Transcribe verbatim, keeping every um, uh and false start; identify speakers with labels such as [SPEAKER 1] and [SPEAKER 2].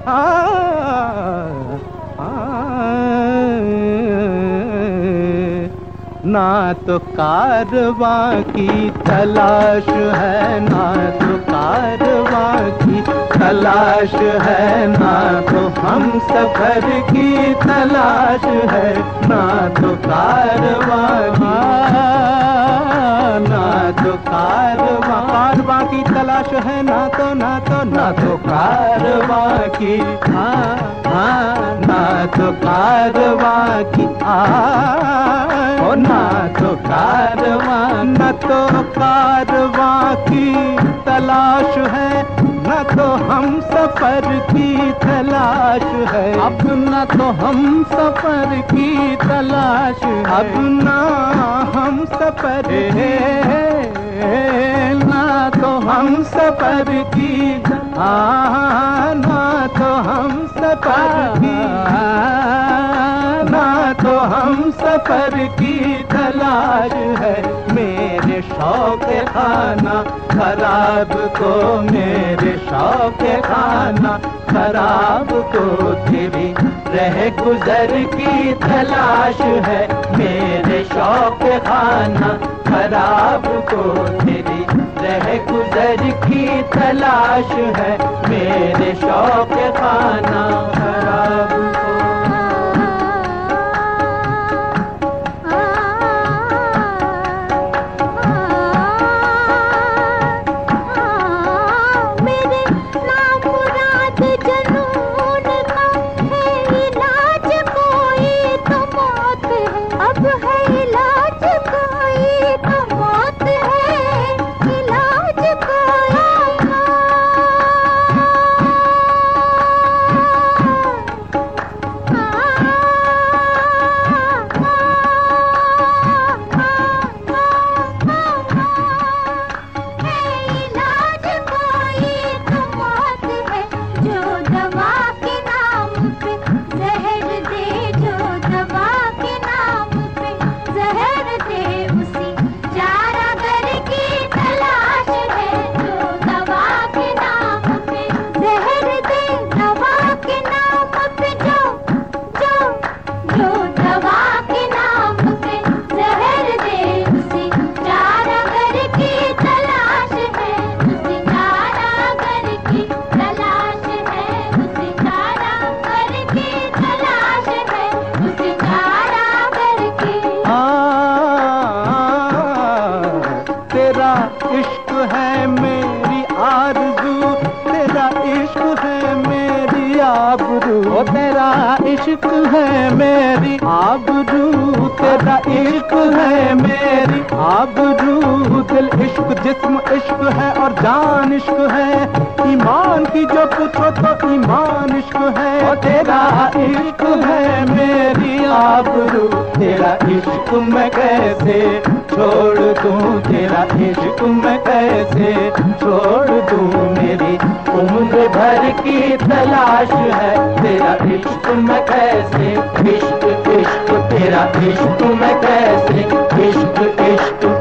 [SPEAKER 1] ना तो कारवां की तलाश है, ना तो कारवां की तलाश है, ना तो हम सफर की तलाश है, ना तो कारवां की, ना तो कारवां कारवां की तलाश है, ना तो ना तो ना तो कारवां की, हाँ हाँ ना तो कारवां की आ ओ ना तो कारवां, न तो कारवां की तलाश है, न तो हम सफर की तलाश है, अब न तो हम सफर की तलाश है, अब ना हम सफर है, ना तो हम सफर की, हाँ ना तो हम सफर की, ना तो हम सफर की तलाश है। मेरे शौक खाना खराब को, मेरे शौक खाना खराब को तेरी रह गुजर की तलाश है, मेरे शौक खाना खराब को तेरी रह गुजर की तलाश है, मेरे शौक खाना खराब को। इश्क है मेरी आरज़ू, तेरा इश्क है मेरी आबरू, ओ तेरा इश्क है मेरी आबरू, तेरा इश्क है मेरी आबरू, दिल इश्क जिस्म इश्क है और जान इश्क है, ईमान की जो पूछो तो ईमान इश्क है, ओ तेरा इश्क है मेरी आबरू, तेरा इश्क मैं कैसे छोड़ दूं, तेरा इश्क मैं कैसे छोड़ दूं, मेरी उम्र भर की तलाश है, तेरा इश्क मैं कैसे, इश्क इश्क तेरा इश्क मैं कैसे, इश्क इश्क